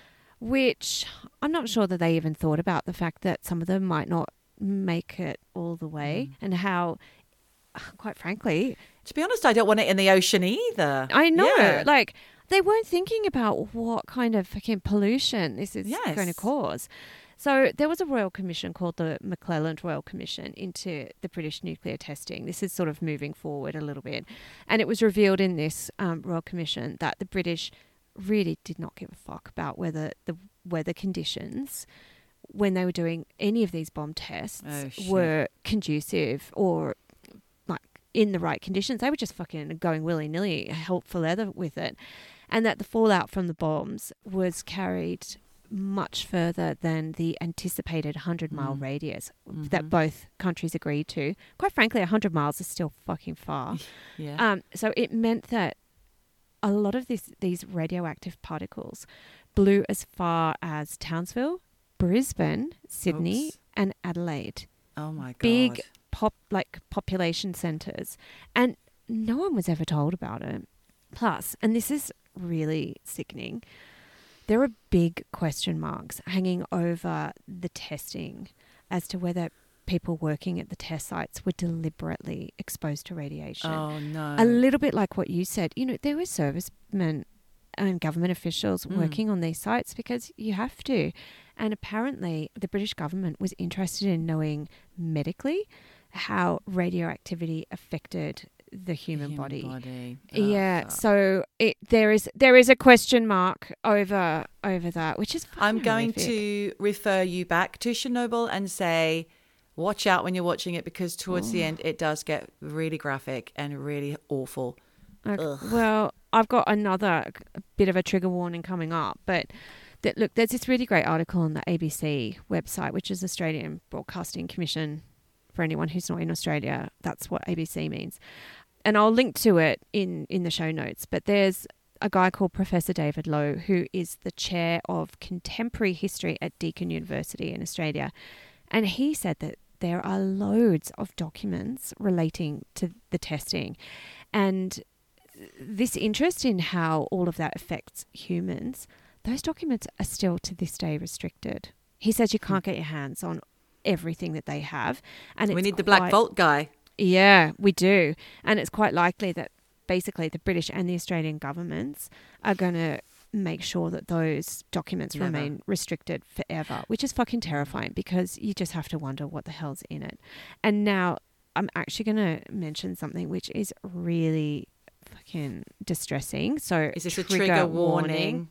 which I'm not sure that they even thought about the fact that some of them might not make it all the way mm. and how, quite frankly... To be honest, I don't want it in the ocean either. I know. Yeah. Like, they weren't thinking about what kind of fucking pollution this is yes. going to cause. So there was a royal commission called the McClelland Royal Commission into the British nuclear testing. This is sort of moving forward a little bit. And it was revealed in this um, royal commission that the British really did not give a fuck about whether the weather conditions when they were doing any of these bomb tests oh, were conducive or like in the right conditions. They were just fucking going willy-nilly, help for leather with it. And that the fallout from the bombs was carried much further than the anticipated hundred-mile mm. radius mm-hmm. that both countries agreed to. Quite frankly, one hundred miles is still fucking far. yeah. Um, so it meant that a lot of this, these radioactive particles blew as far as Townsville, Brisbane, Sydney, Oops. and Adelaide. Oh, my God. Big pop like population centres. And no one was ever told about it. Plus, and this is really sickening, there are big question marks hanging over the testing as to whether people working at the test sites were deliberately exposed to radiation. Oh, no. A little bit like what you said. You know, there were servicemen and government officials mm. working on these sites because you have to. And apparently the British government was interested in knowing medically how radioactivity affected the human, human body. body. Oh, yeah, fuck. so it there is there is a question mark over over that, which is I'm going horrific. to refer you back to Chernobyl and say, watch out when you're watching it, because towards oh. the end it does get really graphic and really awful. Okay. Well, I've got another bit of a trigger warning coming up, but that, look, there's this really great article on the A B C website, which is Australian Broadcasting Commission. For anyone who's not in Australia, that's what A B C means. And I'll link to it in, in the show notes. But there's a guy called Professor David Lowe, who is the chair of contemporary history at Deakin University in Australia. And he said that there are loads of documents relating to the testing. And this interest in how all of that affects humans, those documents are still to this day restricted. He says you can't get your hands on everything that they have. And we it's need the quite, Black Vault guy. Yeah, we do. And it's quite likely that basically the British and the Australian governments are going to make sure that those documents Never. remain restricted forever, which is fucking terrifying because you just have to wonder what the hell's in it. And now I'm actually going to mention something which is really fucking distressing. So is this trigger a trigger warning? warning?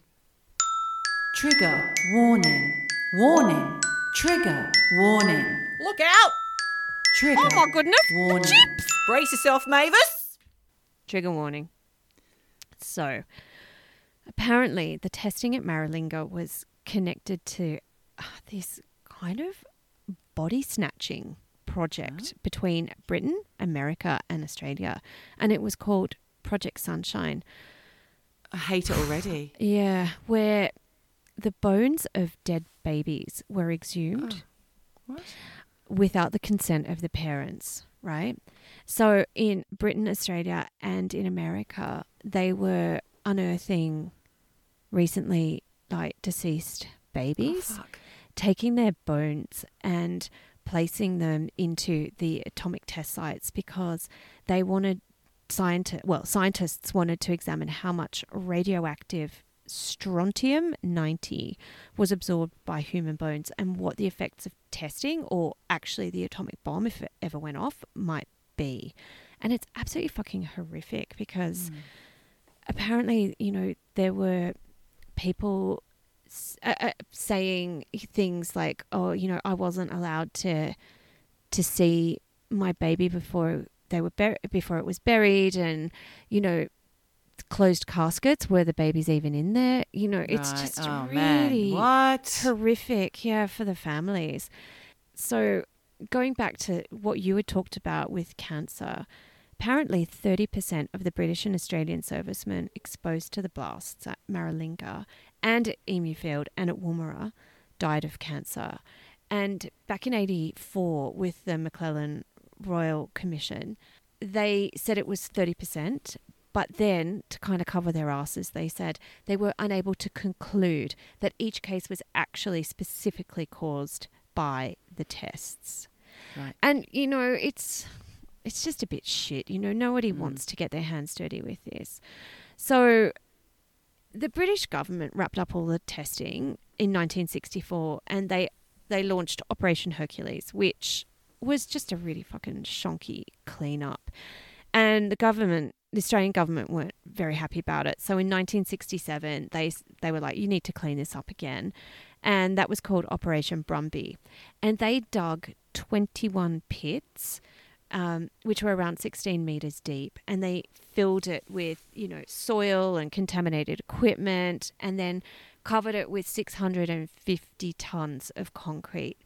Trigger warning. Warning. Trigger warning. Look out! Trigger. Oh my goodness! Warning. The chips! Brace yourself, Mavis. Trigger warning. So, apparently the testing at Maralinga was connected to uh, this kind of body snatching project Huh? between Britain, America, and Australia, and it was called Project Sunshine. I hate it already. Yeah, where the bones of dead babies were exhumed Oh, what? without the consent of the parents, right? So in Britain, Australia, and in America, they were unearthing recently like deceased babies, Oh, fuck. taking their bones and placing them into the atomic test sites because they wanted scientists, well, scientists wanted to examine how much radioactive strontium ninety was absorbed by human bones and what the effects of testing or actually the atomic bomb, if it ever went off, might be. And it's absolutely fucking horrific because Mm. apparently, you know, there were people uh, uh, saying things like, "Oh, you know, I wasn't allowed to to see my baby before they were bur- before it was buried," and you know, closed caskets were the babies even in there. You know, it's Right. just oh, really man. What? horrific, yeah, for the families. So going back to what you had talked about with cancer. Apparently, thirty percent of the British and Australian servicemen exposed to the blasts at Maralinga and at Emufield and at Woomera died of cancer. And back in eighty-four, with the McClellan Royal Commission, they said it was thirty percent. But then, to kind of cover their asses, they said they were unable to conclude that each case was actually specifically caused by the tests. Right. And, you know, it's... It's just a bit shit. You know, nobody Mm. wants to get their hands dirty with this. So the British government wrapped up all the testing in nineteen sixty-four and they, they launched Operation Hercules, which was just a really fucking shonky cleanup. And the government, the Australian government weren't very happy about it. So in nineteen sixty-seven, they they were like, you need to clean this up again. And that was called Operation Brumby. And they dug twenty-one pits, Um, which were around sixteen metres deep, and they filled it with, you know, soil and contaminated equipment, and then covered it with six hundred fifty tonnes of concrete,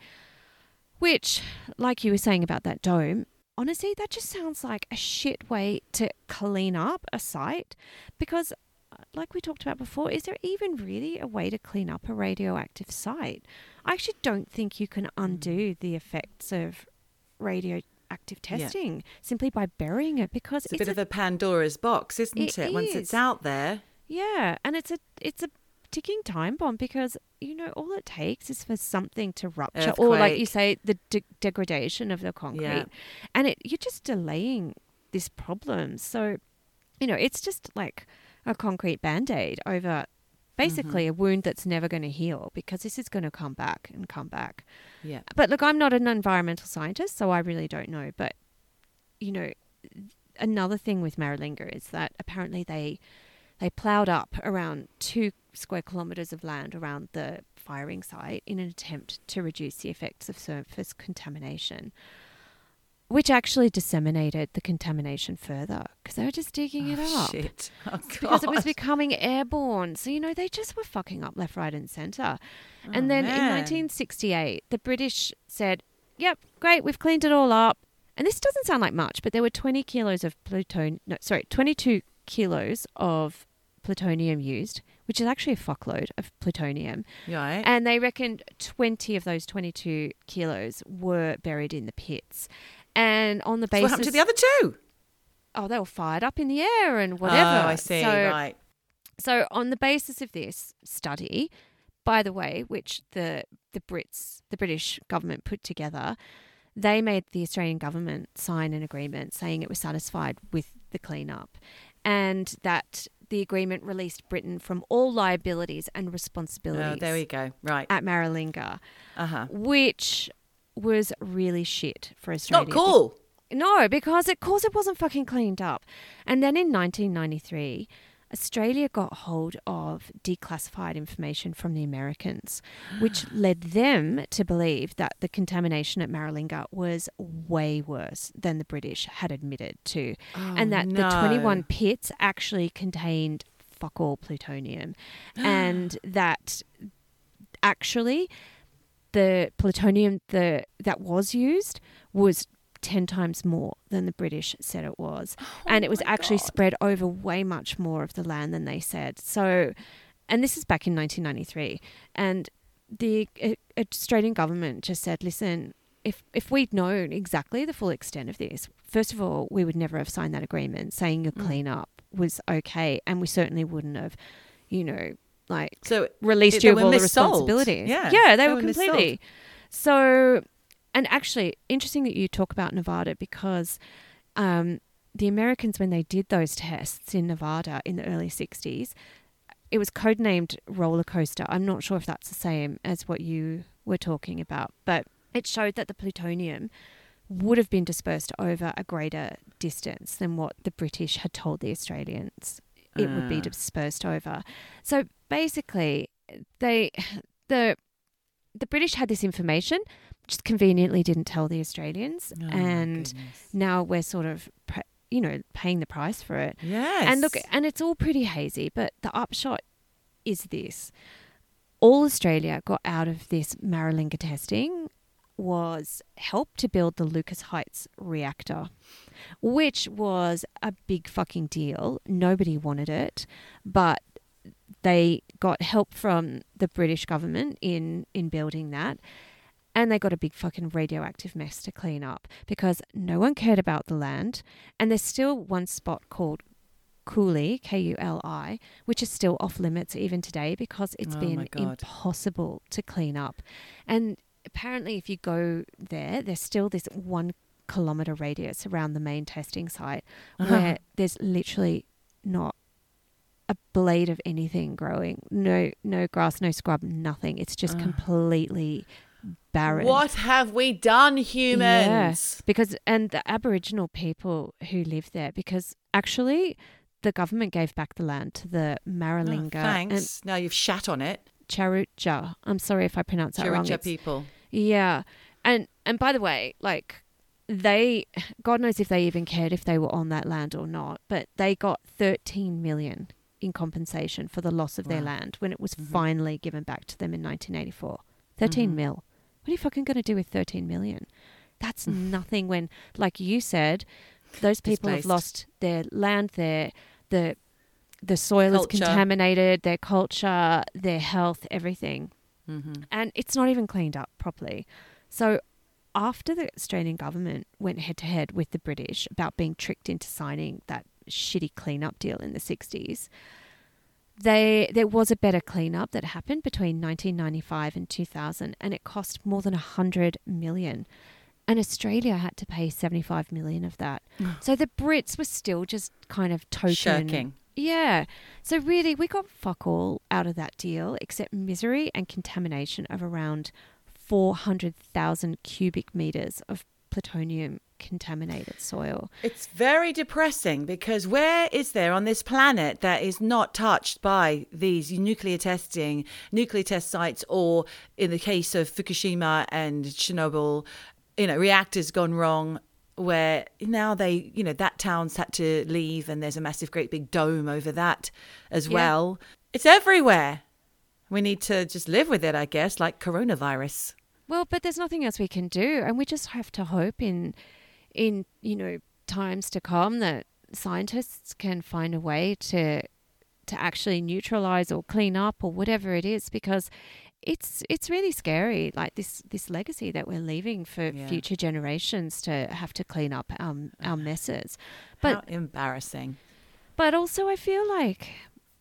which, like you were saying about that dome, honestly, that just sounds like a shit way to clean up a site because, like we talked about before, is there even really a way to clean up a radioactive site? I actually don't think you can undo the effects of radio active testing yeah. simply by burying it because it's a it's bit a, of a Pandora's box, isn't it? it Once is. it's out there. Yeah, and it's a it's a ticking time bomb because, you know, all it takes is for something to rupture Earthquake. or, like you say, the de- degradation of the concrete. Yeah. And it you're just delaying this problem. So, you know, it's just like a concrete Band-Aid over basically Mhm. a wound that's never going to heal because this is going to come back and come back. Yeah. But look, I'm not an environmental scientist, so I really don't know. But, you know, another thing with Maralinga is that apparently they they ploughed up around two square kilometres of land around the firing site in an attempt to reduce the effects of surface contamination, which actually disseminated the contamination further because they were just digging it Oh, up. shit. Oh, God. Because it was becoming airborne. So, you know, they just were fucking up left, right and centre. Oh, and then man. in nineteen sixty-eight, the British said, yep, great, we've cleaned it all up. And this doesn't sound like much, but there were twenty kilos of plutonium, no, sorry, twenty-two kilos of plutonium used, which is actually a fuckload of plutonium. Right. And they reckoned twenty of those twenty-two kilos were buried in the pits. And on the So basis... what happened to the other two? Oh, they were fired up in the air and whatever. Oh, I see. So, right. So on the basis of this study, by the way, which the the Brits, the British government put together, they made the Australian government sign an agreement saying it was satisfied with the cleanup and that the agreement released Britain from all liabilities and responsibilities Oh, there we go. Right. at Maralinga, Uh-huh. which was really shit for It's Australia. not cool. No, because it, course it wasn't fucking cleaned up. And then in nineteen ninety-three, Australia got hold of declassified information from the Americans, which led them to believe that the contamination at Maralinga was way worse than the British had admitted to. Oh, and that no. the twenty-one pits actually contained fuck all plutonium, and that actually the plutonium the that was used was ten times more than the British said it was. Oh, and it was actually God. spread over way much more of the land than they said. So, and this is back in nineteen ninety-three. And the uh, Australian government just said, listen, if, if we'd known exactly the full extent of this, first of all, we would never have signed that agreement saying your cleanup mm. was okay. And we certainly wouldn't have, you know, like so released you of all the responsibilities. Yeah, yeah, they, they were, were completely. So... And actually, interesting that you talk about Nevada because um, the Americans, when they did those tests in Nevada in the early sixties, it was codenamed roller coaster. I'm not sure if that's the same as what you were talking about, but it showed that the plutonium would have been dispersed over a greater distance than what the British had told the Australians it uh. would be dispersed over. So basically, they the the British had this information, just conveniently didn't tell the Australians, oh, and now we're sort of, you know, paying the price for it. Yes. And look, and it's all pretty hazy, but the upshot is this. All Australia got out of this Maralinga testing was help to build the Lucas Heights reactor, which was a big fucking deal. Nobody wanted it, but they got help from the British government in, in building that. And they got a big fucking radioactive mess to clean up because no one cared about the land. And there's still one spot called Cooley, K U L I, which is still off limits even today because it's oh been impossible to clean up. And apparently if you go there, there's still this one kilometre radius around the main testing site uh-huh. where there's literally not a blade of anything growing. No, no grass, no scrub, nothing. It's just uh. completely... barren. What have we done, humans? Yeah, because and the Aboriginal people who live there, because actually the government gave back the land to the Maralinga. Oh, thanks. Now you've shat on it. Charutja. I'm sorry if I pronounce that wrong. Charutja people. Yeah, and and by the way, like they, God knows if they even cared if they were on that land or not, but they got thirteen million in compensation for the loss of wow. their land when it was mm-hmm. finally given back to them in nineteen eighty-four. thirteen mm-hmm. mil. What are you fucking going to do with thirteen million? That's nothing when, like you said, those people Displaced. have lost their land, their the the soil culture. is contaminated, their culture, their health, everything. Mm-hmm. And it's not even cleaned up properly. So after the Australian government went head to head with the British about being tricked into signing that shitty cleanup deal in the sixties, They there was a better cleanup that happened between nineteen ninety-five and two thousand, and it cost more than one hundred million. And Australia had to pay seventy-five million of that. So the Brits were still just kind of token. Shirking. Yeah. So really, we got fuck all out of that deal except misery and contamination of around four hundred thousand cubic meters of plutonium contaminated soil. It's very depressing because where is there on this planet that is not touched by these nuclear testing, nuclear test sites, or in the case of Fukushima and Chernobyl, you know, reactors gone wrong, where now they, you know, that town's had to leave and there's a massive, great big dome over that as yeah. well. It's everywhere. We need to just live with it, I guess, like coronavirus. Well, but there's nothing else we can do. And we just have to hope in, in you know, times to come that scientists can find a way to to actually neutralize or clean up or whatever it is, because it's it's really scary, like this this legacy that we're leaving for yeah. future generations to have to clean up our, our messes. But how embarrassing. But also I feel like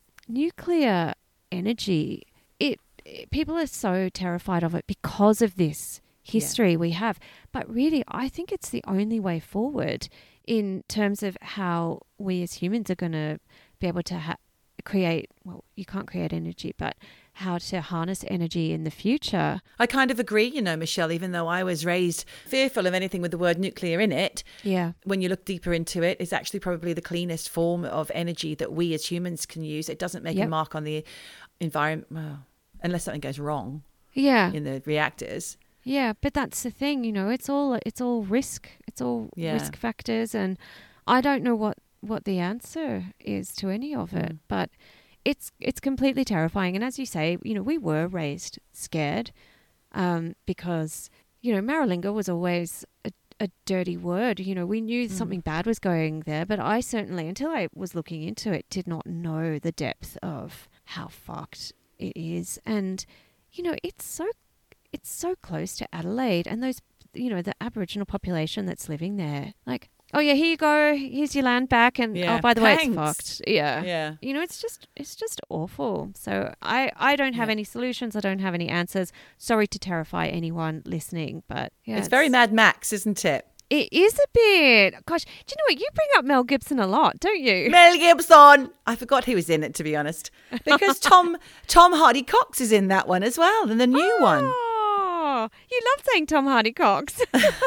nuclear energy, it, it people are so terrified of it because of this history yeah. we have. But really, I think it's the only way forward in terms of how we as humans are going to be able to ha- create, well, you can't create energy, but how to harness energy in the future. I kind of agree, you know, Michelle, even though I was raised fearful of anything with the word nuclear in it. Yeah. When you look deeper into it, it's actually probably the cleanest form of energy that we as humans can use. It doesn't make yep. a mark on the environment, well, unless something goes wrong. Yeah. In the reactors. Yeah, but that's the thing, you know, it's all it's all risk. It's all yeah. risk factors, and I don't know what, what the answer is to any of it, mm. but it's it's completely terrifying. And as you say, you know, we were raised scared um, because, you know, Maralinga was always a, a dirty word. You know, we knew mm. something bad was going there, but I certainly, until I was looking into it, did not know the depth of how fucked it is. And, you know, it's so it's so close to Adelaide, and those, you know, the Aboriginal population that's living there, like, oh yeah, here you go, here's your land back, and yeah. oh, by the Thanks. way, it's fucked. Yeah. Yeah. You know, it's just it's just awful. So I, I don't have yeah. any solutions. I don't have any answers. Sorry to terrify anyone listening, but yeah. It's, it's very Mad Max, isn't it? It is a bit. Gosh, do you know what? You bring up Mel Gibson a lot, don't you? Mel Gibson. I forgot he was in it, to be honest, because Tom Tom Hardy Cox is in that one as well, and the new oh, one. Oh, you love saying Tom Hardy Cox.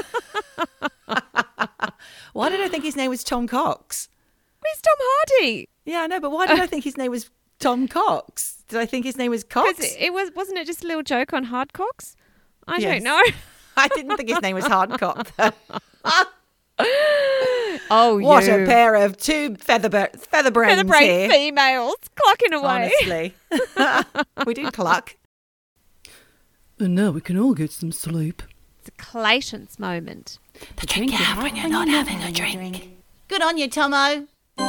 Why did I think his name was Tom Cox? It's Tom Hardy. Yeah, I know, but why did I think his name was Tom Cox? Did I think his name was Cox? It, it was, wasn't it just a little joke on Hard Cox? I yes. don't know. I didn't think his name was Hardcock. Oh, what you. a pair of two feather feather brains Feather-brained here. females clucking away. Honestly, we did cluck. And now we can all get some sleep. It's a Clayton's moment. The drink you have when you're not having a drink. Good on you, Tomo.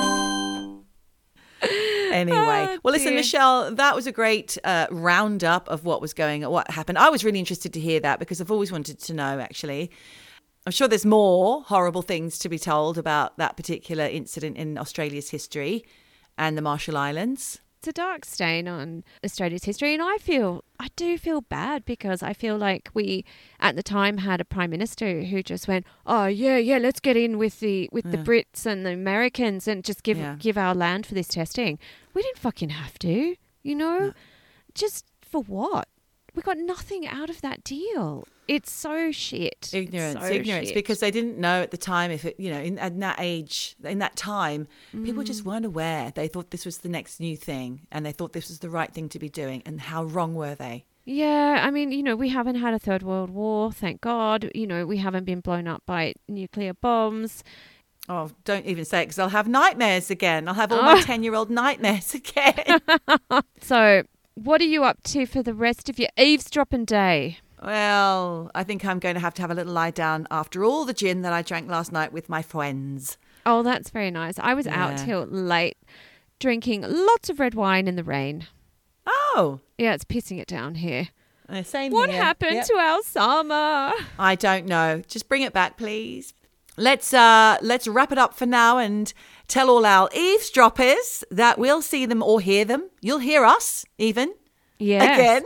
Anyway, Oh, well, listen, dear. Michelle, that was a great uh, roundup of what was going on, what happened. I was really interested to hear that because I've always wanted to know, actually. I'm sure there's more horrible things to be told about that particular incident in Australia's history and the Marshall Islands. It's a dark stain on Australia's history, and I feel, I do feel bad because I feel like we, at the time, had a prime minister who just went, "Oh yeah, yeah, let's get in with the with Yeah. the Brits and the Americans and just give Yeah. give our land for this testing." We didn't fucking have to, you know, No. just for what? We got nothing out of that deal. It's so shit. Ignorance, so ignorance, shit. because they didn't know at the time if it, you know, in, in that age, in that time, people Mm. just weren't aware. They thought this was the next new thing and they thought this was the right thing to be doing. And how wrong were they? Yeah, I mean, you know, we haven't had a third world war, thank God. You know, we haven't been blown up by nuclear bombs. Oh, don't even say it because I'll have nightmares again. I'll have all my Oh. ten-year-old nightmares again. So, what are you up to for the rest of your eavesdropping day? Well, I think I'm going to have to have a little lie down after all the gin that I drank last night with my friends. Oh, that's very nice. I was out Yeah. till late drinking lots of red wine in the rain. Oh, Yeah, it's pissing it down here. uh, same What here. happened Yep. to our summer? I don't know. Just bring it back, please. Let's uh, let's wrap it up for now and tell all our eavesdroppers that we'll see them or hear them. You'll hear us even Yeah. again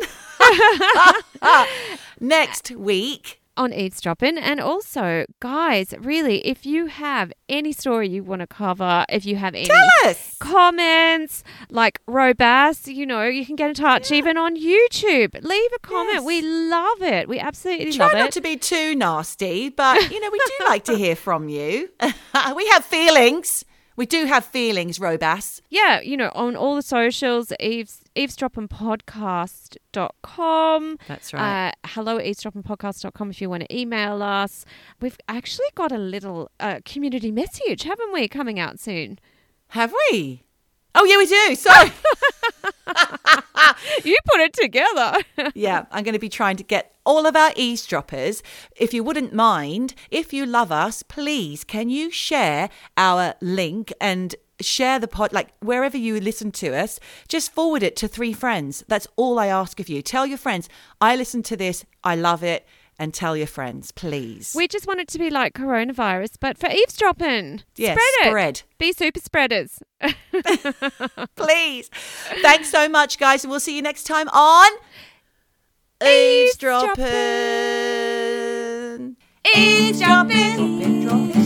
next week. On eavesdropping. And also, guys, really, if you have any story you want to cover, if you have any Tell us. comments, like Robass, you know, you can get in touch even on YouTube. Leave a comment. Yes. We love it. We absolutely Try love not it. to be too nasty, but you know we do like to hear from you. We have feelings. We do have feelings, Robass. Yeah, you know, on all the socials, eaves, eavesdropping podcast dot com. That's right. Uh, hello at eavesdropping podcast dot com if you want to email us. We've actually got a little uh, community message, haven't we, coming out soon? Have we? Oh, yeah, we do. Sorry. You put it together. Yeah, I'm going to be trying to get all of our eavesdroppers. If you wouldn't mind, if you love us, please, can you share our link and share the pod, like wherever you listen to us, just forward it to three friends. That's all I ask of you. Tell your friends, I listen to this, I love it, and tell your friends, please. We just want it to be like coronavirus, but for eavesdropping. Yes, spread it. spread. Be super spreaders. Please. Thanks so much, guys, and we'll see you next time on Eavesdropping. Eavesdropping. Eavesdropping.